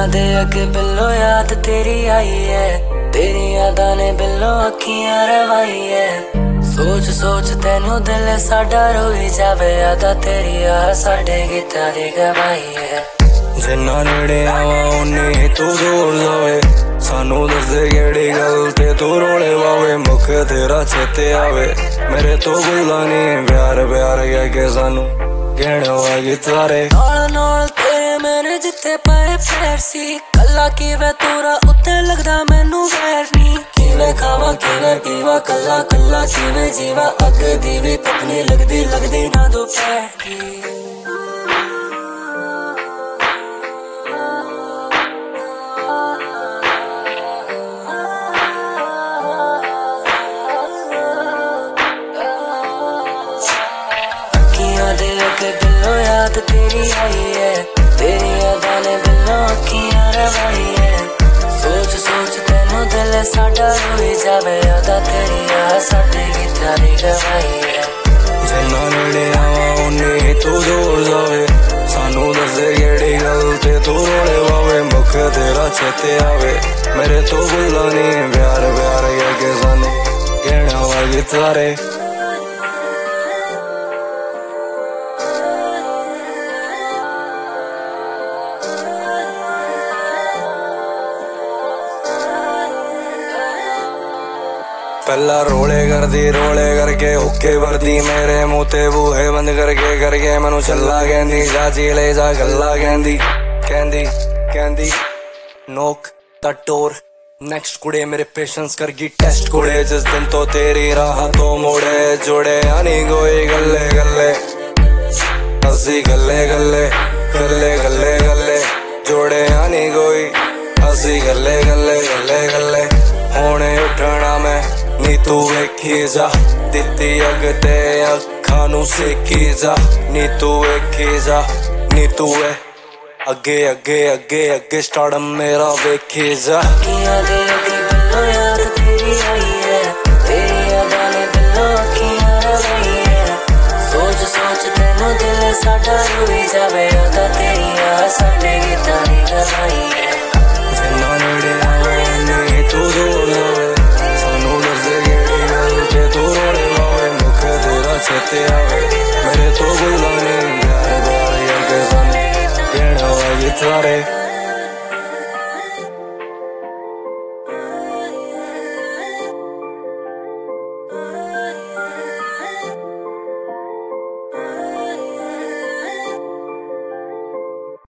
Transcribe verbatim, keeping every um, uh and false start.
अखियां दे अगे बिल्लो याद तेरी आई है, तेरी यादा ने बिल्लो अखियां रवाई है। सोच सोच तेनू दिल साडा रोई जावे, यादा तेरी आ साडे गीतां दी गवाही है। जिन्ना नेड़े आवा उन्नी तू दूर जावे, सानू दस दे केड़ी गल ते तू रोले वावे। मुख तेरा चेते आवे मेरे तो गुल्ला नी, प्यार प्यार कह के सानू कहने वागी तारे। नाल नाल तेरे मैंने जिथे पाए पैर सी, कला किवे तोरा उत्ते लगदा मैनू वैर नी। किवे खावा किवे पीवा कला कला किवे जीवा, अग दी भी तपनी लगदी लगदी ना दोपहर की। बिल्लो याद तेरी आई है, तेरी यादा ने बिल्लो अखियां रवाई है। सोच सोच तेनू दिल साडा रोई जावे, यादा तेरी आ साडे गीतां दी गवाही है। जिन्ना नेड़े आवा उन्नी तू दूर जावे, सानू दस दे केड़ी गल ते तू रोले वावे। मुख तेरा चेते आवे मेरे तो गुल्ला नी, प्यार प्यार कह के सानू कहने वागी तारे। पहला रोले कर दी रोले करके हुक्के भरदी, मेरे मुँह ते बूहे बंद करके करके मैनू चला कहंदी। चाची ले जा गल्ला कहंदी कहंदी कहंदी नोक द डोर नेक्स्ट कुड़े मेरे पेशेंस करगी टेस्ट कुड़े। जिस दिन तो तेरी राह तो मोड़े जोड़े आनी कोई गल्ले गल्ले, हसी गल्ले गल्ले गल्ले गल्ले गल्ले जोड़े आनी कोई हसी गल्ले गल्ले गल्ले गल्ले। होने उठना मैं नी तू वेखी जा, दित्ती अग ते अखां नू सेकी जा। नी तू वेखी जा नी तू वे अगे अगे अगे अगे स्टार्ट मेरा वेखी जा। अखियां दे अगे बिल्लो याद तेरी आई है, तेरी यादा ने बिल्लो अखियां रवाई है। सोच सोच तेनू दिल साडा रोई जावे, यादा तेरी आ साडे गीतां दी गवाही है।